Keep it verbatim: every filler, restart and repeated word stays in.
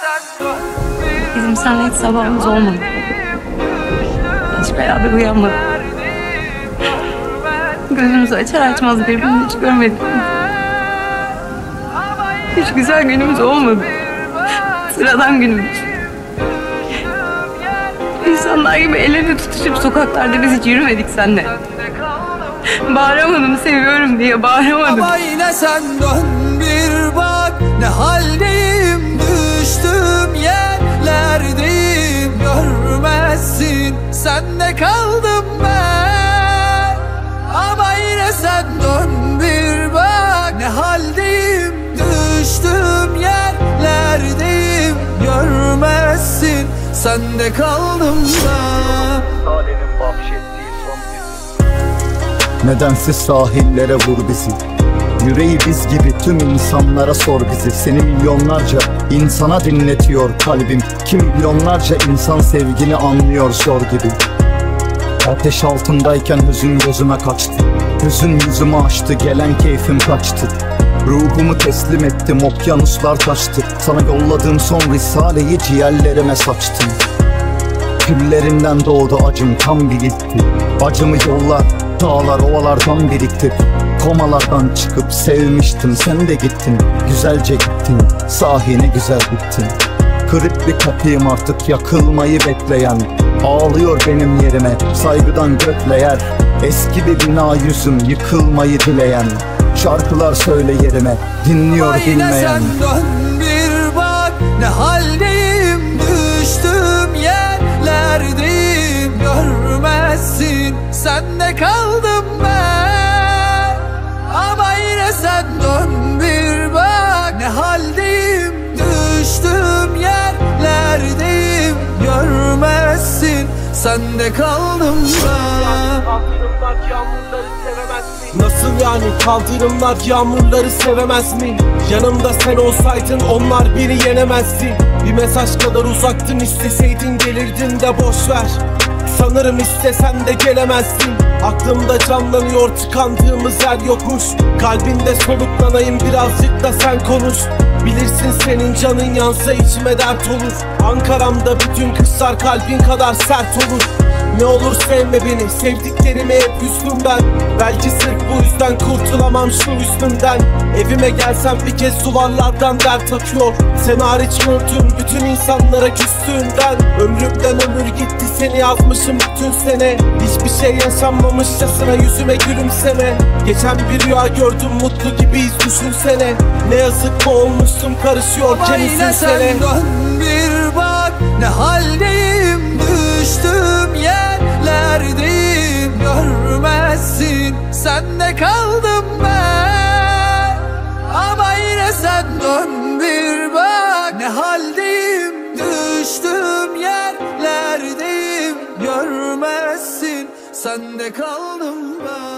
Bizim seninle hiç sabahımız olmadı. Hiç beraber uyanmadık. Gözümüzü açar açmaz birbirini hiç görmedik. Hiç güzel günümüz olmadı. Sıradan günümüz. İnsanlar gibi ellerini tutuşup sokaklarda biz hiç yürümedik seninle. Bağıramadım seviyorum diye, bağıramadım. Ama yine sen dön bir bak, ne haldeyim, düştüm yerlerdeyim. Görmezsin, sende kaldım ben. Ama yine sen dön bir bak, ne haldeyim, düştüm yerlerdeyim. Görmezsin, sende kaldım ben. Nedensiz sahillere vur bizi, yüreği biz gibi tüm insanlara sor bizi. Seni milyonlarca insana dinletiyor kalbim, ki milyonlarca insan sevgini anlıyor zor gibi. Ateş altındayken hüzün gözüme kaçtı, hüzün yüzümü açtı, gelen keyfim kaçtı. Ruhumu teslim ettim, okyanuslar taştı, sana yolladığım son risaleyi ciğerlerime saçtım. Küllerinden doğdu acım, tam birikti. Acımı yollar, dağlar, ovalardan birikti. Komalardan çıkıp sevmiştim, sen de gittin. Güzelce gittin, sahine güzel gittin. Kırık bir kapıyım artık, yakılmayı bekleyen. Ağlıyor benim yerime, saygıdan gökleyer. Eski bir bina yüzüm, yıkılmayı dileyen. Şarkılar söyle yerime, dinliyor bilmeyen. Sen dön bir bak, ne haldeyim, düştüm yerlerdeyim. Görmezsin, sende kaldım ben. Ama yine sen dön bir bak, ne haldeyim, düştüm yerlerdeyim. Görmezsin, sende kaldım ben. Nasıl yani kaldırımlar yağmurları sevemez mi? Yanımda sen olsaydın onlar beni yenemezdi. Bir mesaj kadar uzaktın, isteseydin gelirdin de boşver. Sanırım istesen de gelemezdin. Aklımda canlanıyor tıkandığımız yer yokuş. Kalbinde soluklanayım birazcık da sen konuş. Bilirsin senin canın yansa içime dert olur. Ankara'mda bütün kızlar kalbin kadar sert olur. Ne olur sevme beni, sevdiklerime hep üstüm ben. Belki sırf bu yüzden kurtulamam şu üstümden. Evime gelsem bir kez duvarlardan dert akıyor. Sen hariç gördüğüm bütün insanlara küstüğünden. Ömrümden ömür gitti, seni yazmışım bütün sene. Hiçbir şey yaşanmamışçasına yüzüme gülümseme. Geçen bir rüya gördüm, mutlu gibiyiz düşünsene. Ne yazık ki olmuşsun karışıyorken üzülsene. Sen dön bir bak, ne haldeyim, düştüm yerlerdeyim. Görmezsin, sende kaldım ben. Ama yine sen dön bir bak, ne haldeyim, düştüm yerlerdeyim. Görmezsin, sende kaldım ben.